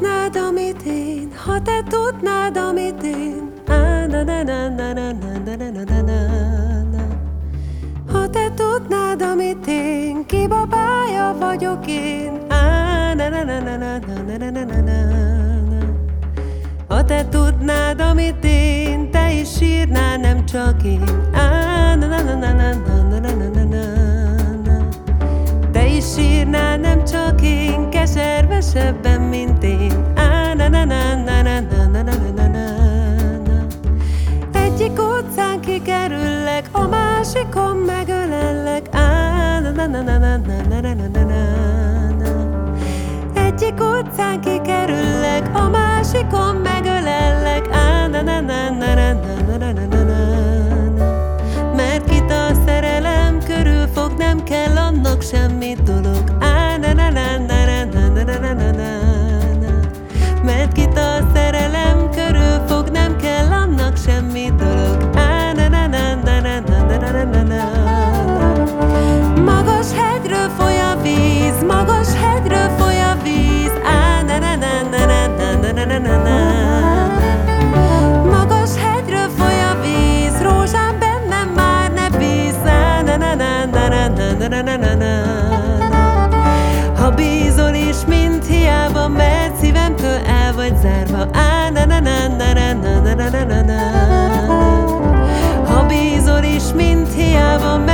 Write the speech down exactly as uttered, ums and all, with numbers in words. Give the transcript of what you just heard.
tudnád, amit én, ha te tudnád, amit én. Á, na, na, na, na, na, na, na, na, na, na. Ha te tudnád, amit én, ki babája vagyok én. Á, na, na, na, na, na, na, na, na, na, na. Ha te tudnád, amit én, te is sírnál, nem csak én. Á, na, na, na, na, na, na, na, na, na, na. Te is sírnál, nem csak én, keservesebben, mint én. Á, na, na, na, na, na, na, na, na, na, na. Egyik utcán kikerüllek, a másikon megölellek. Á, na, na, na, na, na, na, na, na, na, na. Egyik utcán kikerüllek, a másikon megölellek. Á, na, na, na, na, na, na, na, na, na, na. Mert kit a szerelem körül fog, nem kell annak semmi dolog. Á, na, na, na, na, na, na, na, na, na, na. Mert kit a szerelem körül fog, nem kell annak semmi dolog. Á, na, na, na, na, na, na, na, na, na, na. Magas hegyről foly a víz, magas hegyről foly a víz. Á, na, na, na, na, na, na, na, na, na, na. Magas hegyről foly a víz, rózsám bennem már ne bíz. Á, na, na, na, na, na, na, na, na, na, na. Ha bízol is, mint hiába, mert szívemtől el vagy zárva. Á, na, na, na, na, na, na, na, na, na, na. Ha bízol is, mint hiába, mert